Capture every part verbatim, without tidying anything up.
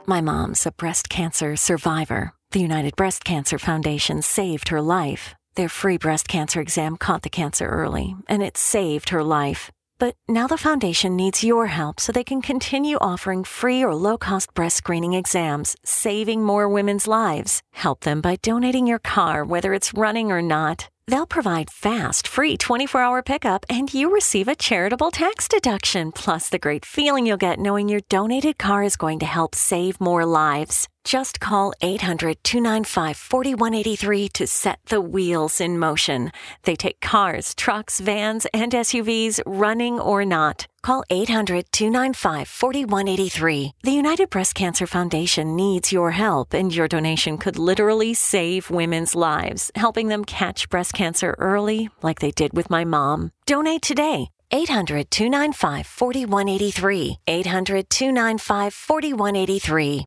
My mom's a breast cancer survivor. The United Breast Cancer Foundation saved her life. Their free breast cancer exam caught the cancer early, and it saved her life. But now the foundation needs your help so they can continue offering free or low-cost breast screening exams, saving more women's lives. Help them by donating your car, whether it's running or not. They'll provide fast, free twenty-four hour pickup, and you receive a charitable tax deduction, plus the great feeling you'll get knowing your donated car is going to help save more lives. Just call eight hundred, two nine five, four one eight three to set the wheels in motion. They take cars, trucks, vans, and S U Vs, running or not. Call eight hundred, two nine five, four one eight three. The United Breast Cancer Foundation needs your help, and your donation could literally save women's lives, helping them catch breast cancer early, like they did with my mom. Donate today. eight hundred, two nine five, four one eight three. eight hundred, two nine five, four one eight three.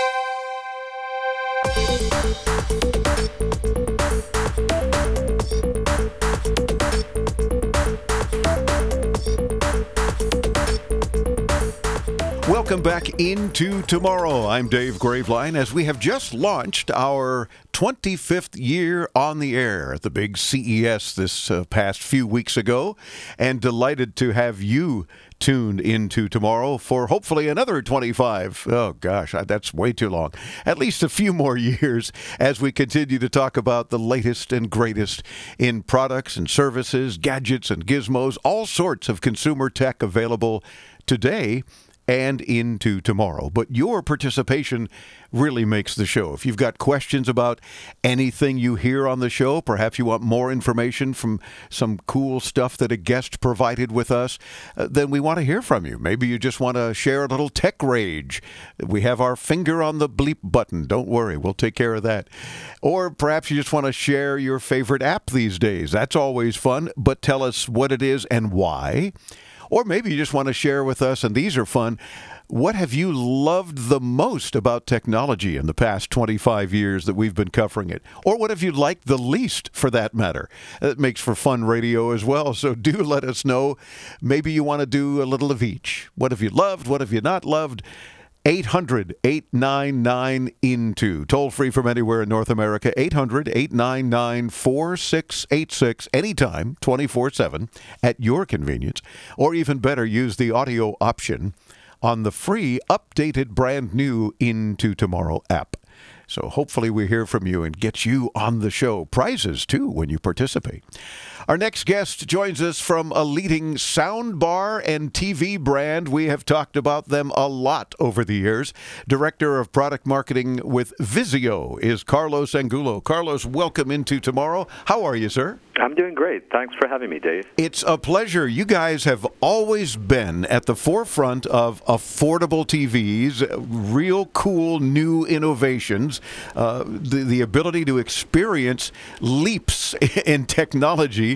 Welcome back into Tomorrow. I'm Dave Graveline, as we have just launched our twenty-fifth year on the air at the big C E S this uh, past few weeks ago, and delighted to have you tuned into Tomorrow for hopefully another twenty-five. Oh gosh, that's way too long. At least a few more years as we continue to talk about the latest and greatest in products and services, gadgets and gizmos, all sorts of consumer tech available today and into tomorrow. But your participation really makes the show. If you've got questions about anything you hear on the show, perhaps you want more information from some cool stuff that a guest provided with us, uh, then we want to hear from you. Maybe you just want to share a little tech rage. We have our finger on the bleep button. Don't worry, we'll take care of that. Or perhaps you just want to share your favorite app these days. That's always fun, but tell us what it is and why. Or maybe you just want to share with us, and these are fun, what have you loved the most about technology in the past twenty-five years that we've been covering it? Or what have you liked the least, for that matter? It makes for fun radio as well, so do let us know. Maybe you want to do a little of each. What have you loved? What have you not loved? eight hundred, eight nine nine, I N T O. Toll free from anywhere in North America. eight hundred, eight nine nine, four six eight six. Anytime, twenty-four seven, at your convenience. Or even better, use the audio option on the free, updated, brand new Into Tomorrow app. So hopefully we hear from you and get you on the show. Prizes, too, when you participate. Our next guest joins us from a leading soundbar and T V brand. We have talked about them a lot over the years. Director of Product Marketing with Vizio is Carlos Angulo. Carlos, welcome into Tomorrow. How are you, sir? I'm doing great. Thanks for having me, Dave. It's a pleasure. You guys have always been at the forefront of affordable T Vs, real cool new innovations, uh, the, the ability to experience leaps in technology,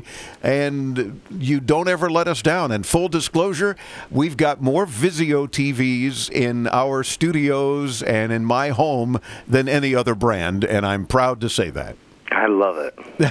and you don't ever let us down. And full disclosure, we've got more Vizio T Vs in our studios and in my home than any other brand, and I'm proud to say that. I love it.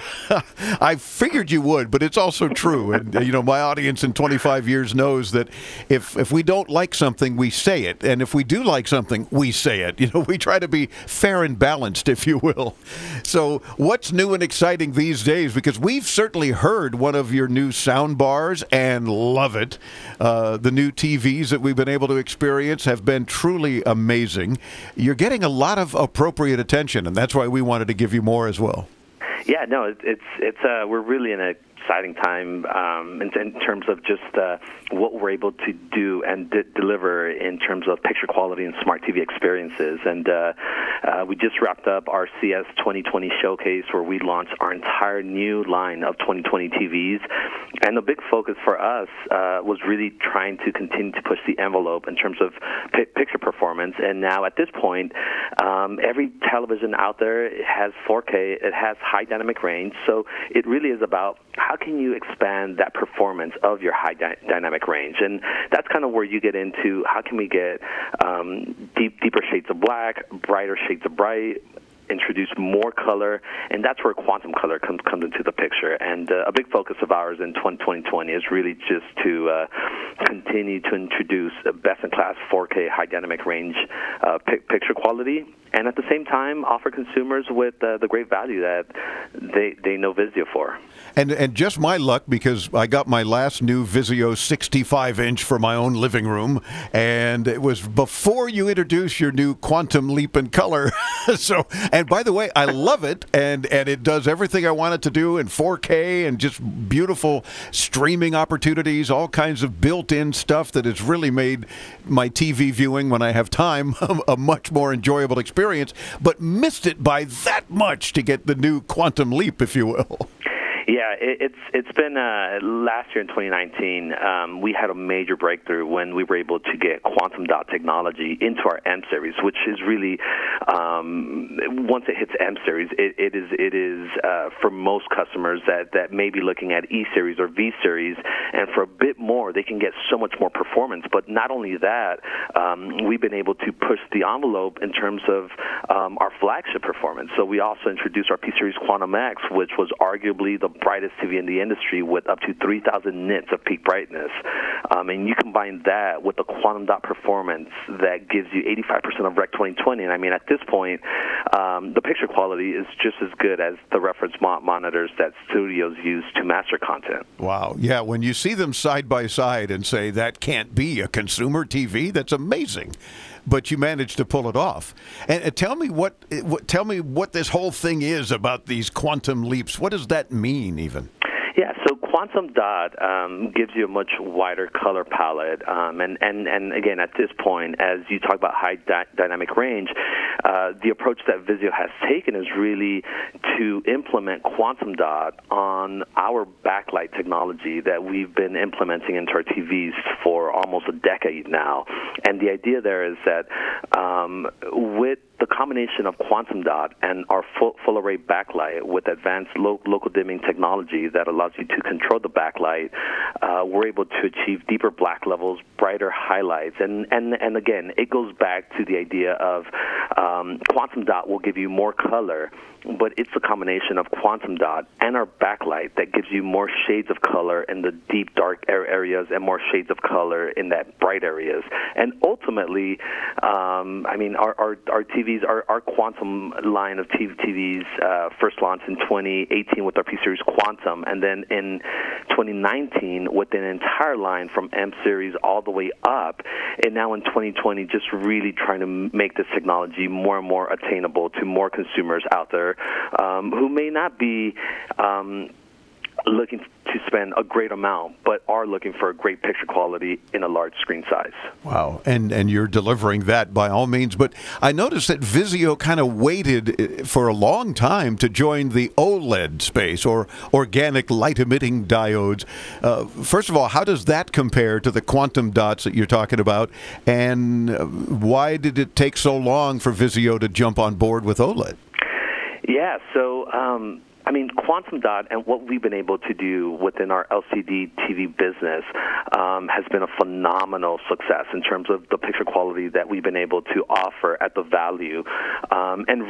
I figured you would, but it's also true. And, you know, my audience in twenty-five years knows that if if we don't like something, we say it. And if we do like something, we say it. You know, we try to be fair and balanced, if you will. So what's new and exciting these days? Because we've certainly heard one of your new sound bars and love it. Uh, the new T Vs that we've been able to experience have been truly amazing. You're getting a lot of appropriate attention, and that's why we wanted to give you more as well. Yeah, no, it, it's it's uh, we're really in a exciting time um, in, in terms of just uh, what we're able to do and d- deliver in terms of picture quality and smart T V experiences. And uh, uh, we just wrapped up our C S twenty twenty showcase, where we launched our entire new line of twenty twenty T Vs. And the big focus for us uh, was really trying to continue to push the envelope in terms of p- picture performance. And now at this point, um, every television out there has four K, it has high dynamic range. So it really is about how can you expand that performance of your high dy- dynamic range? And that's kind of where you get into how can we get um, deep, deeper shades of black, brighter shades of bright, introduce more color, and that's where quantum color comes comes into the picture. And uh, a big focus of ours in twenty twenty is really just to uh, continue to introduce a best-in-class four K high dynamic range uh, p- picture quality, and at the same time offer consumers with uh, the great value that they they know Vizio for. And and just my luck, because I got my last new Vizio sixty-five inch for my own living room, and it was before you introduced your new Quantum Leap in color. So, and by the way, I love it, and, and it does everything I want it to do in four K and just beautiful streaming opportunities, all kinds of built-in stuff that has really made my T V viewing when I have time a much more enjoyable experience, but missed it by that much to get the new Quantum Leap, if you will. Yeah, it, it's it's been uh, last year in twenty nineteen. Um, we had a major breakthrough when we were able to get quantum dot technology into our M series, which is really um, once it hits M series, it, it is it is uh, for most customers that, that may be looking at E series or V series, and for a bit more, they can get so much more performance. But not only that, um, we've been able to push the envelope in terms of um, our flagship performance. So we also introduced our P series Quantum X, which was arguably the brightest T V in the industry with up to three thousand nits of peak brightness. Um, and you combine that with the quantum dot performance that gives you eighty-five percent of Rec twenty twenty. And I mean, at this point, um, the picture quality is just as good as the reference mo- monitors that studios use to master content. Wow. Yeah, when you see them side by side and say that can't be a consumer T V, that's amazing. But you managed to pull it off. And uh, tell me what, what tell me what this whole thing is about these quantum leaps. What does that mean, even? Yeah, so Quantum Dot um, gives you a much wider color palette, um, and, and, and again, at this point, as you talk about high di- dynamic range, uh, the approach that Vizio has taken is really to implement Quantum Dot on our backlight technology that we've been implementing into our T Vs for almost a decade now. And the idea there is that um, with the combination of Quantum Dot and our full, full array backlight with advanced lo- local dimming technology that allows you to control the backlight, uh, we're able to achieve deeper black levels, brighter highlights, and, and, and again, it goes back to the idea of um, Quantum Dot will give you more color, but it's a combination of Quantum Dot and our backlight that gives you more shades of color in the deep dark areas and more shades of color in that bright areas. And ultimately, um, I mean, our, our, our T Vs, our, our Quantum line of T Vs uh, first launched in twenty eighteen with our P Series Quantum, and then in twenty nineteen with an entire line from M Series all the way up, and now in twenty twenty just really trying to make this technology more and more attainable to more consumers out there um, who may not be um, looking to spend a great amount, but are looking for a great picture quality in a large screen size. Wow, and and you're delivering that by all means. But I noticed that Vizio kind of waited for a long time to join the OLED space, or organic light-emitting diodes. Uh, first of all, how does that compare to the quantum dots that you're talking about, and why did it take so long for Vizio to jump on board with OLED? Yeah, so... Um, I mean, Quantum Dot and what we've been able to do within our L C D T V business um, has been a phenomenal success in terms of the picture quality that we've been able to offer at the value. Um, and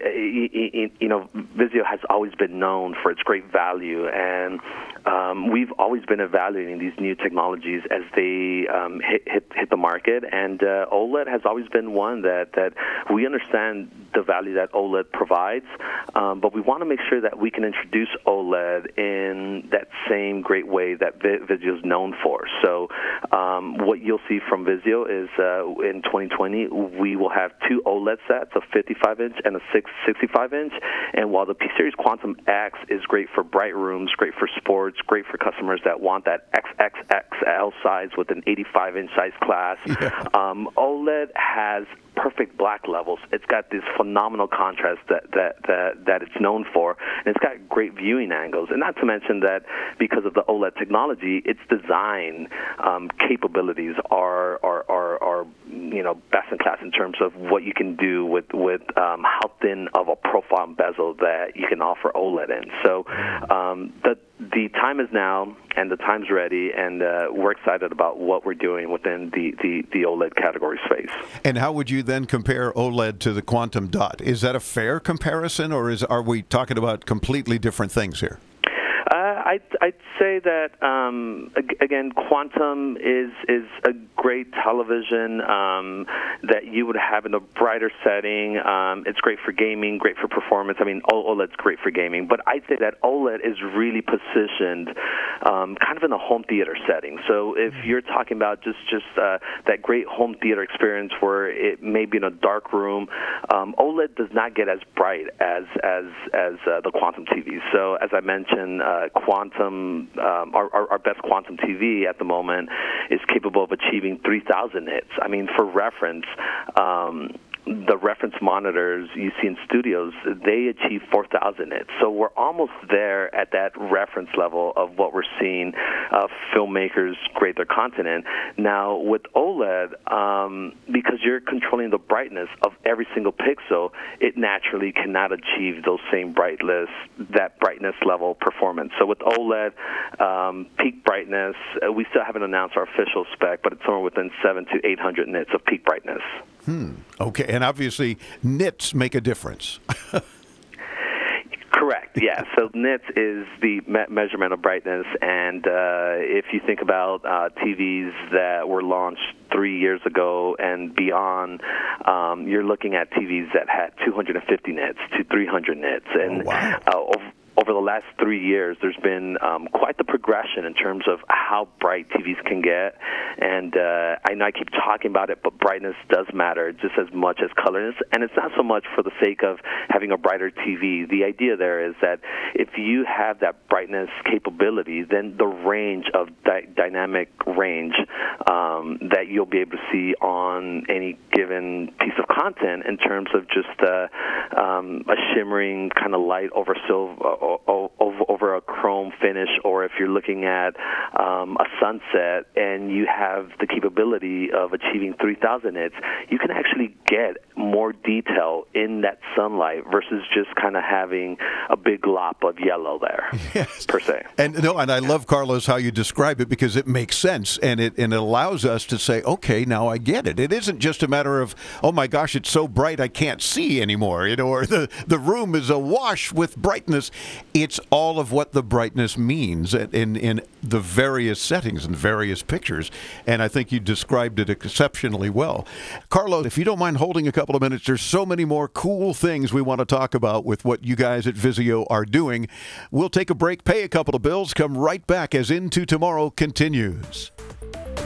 really, you know, Vizio has always been known for its great value, and um, we've always been evaluating these new technologies as they um, hit, hit hit the market. And uh, OLED has always been one that, that we understand the value that OLED provides, um, but we want to make sure that we can introduce OLED in that same great way that Vizio is known for. So um, what you'll see from Vizio is uh, in twenty twenty, we will have two OLED sets, a fifty-five inch and a sixty-five inch. And while the P Series Quantum X is great for bright rooms, great for sports, great for customers that want that X X X L size with an eighty-five inch size class, yeah. um, OLED has perfect black levels. It's got this phenomenal contrast that, that, that, that it's known for, and it's got great viewing angles. And not to mention that because of the OLED technology, its design um, capabilities are, are, are, are, you know, best in class in terms of what you can do with, with um, how thin of a profile bezel that you can offer OLED in. So um, the the time is now, and the time's ready, and uh, we're excited about what we're doing within the, the, the OLED category space. And how would you then compare OLED to the Quantum Dot? Is that a fair comparison, or is are we talking about completely different things here? Uh, I'd, I'd say that, um, again, Quantum is is a great television um, that you would have in a brighter setting. Um, it's great for gaming, great for performance. I mean, OLED's great for gaming. But I'd say that OLED is really positioned um, kind of in a home theater setting. So if you're talking about just, just uh, that great home theater experience where it may be in a dark room, um, OLED does not get as bright as, as, as uh, the Quantum T Vs. So as I mentioned, uh, Quantum, um, our, our, our best Quantum T V at the moment is capable of achieving three thousand nits. I mean, for reference, um, the reference monitors you see in studios, they achieve four thousand nits. So we're almost there at that reference level of what we're seeing uh, filmmakers grade their content in. Now, with OLED, um, because you're controlling the brightness of every single pixel, it naturally cannot achieve those same brightness, that brightness level performance. So with OLED, um, peak brightness, uh, we still haven't announced our official spec, but it's somewhere within seven to eight hundred nits of peak brightness. Hmm. Okay, and obviously nits make a difference. Correct, yeah. So nits is the me- measurement of brightness, and uh, if you think about uh, T Vs that were launched three years ago and beyond, um, you're looking at T Vs that had two hundred fifty nits to three hundred nits. And oh, wow. uh, over, over the last three years, there's been um, quite the progression in terms of how bright T Vs can get. And uh, I know I keep talking about it, but brightness does matter just as much as color. And it's not so much for the sake of having a brighter T V. The idea there is that if you have that brightness capability, then the range of di- dynamic range um, that you'll be able to see on any given piece of content in terms of just uh, um, a shimmering kind of light over silver, over, over a chrome finish, or if you're looking at um, a sunset and you have the capability of achieving three thousand nits, you can actually get more detail in that sunlight versus just kind of having a big glop of yellow there, yes. per se. And no, and I love, Carlos, how you describe it, because it makes sense, and it and it allows us to say, okay, now I get it. It isn't just a matter of, oh my gosh, it's so bright I can't see anymore, you know, or the, the room is awash with brightness. It's all of what the brightness means in, in the various settings and various pictures, and I think you described it exceptionally well. Carlos, if you don't mind holding a couple of minutes, there's so many more cool things we want to talk about with what you guys at Vizio are doing. We'll take a break, pay a couple of bills, come right back as Into Tomorrow continues.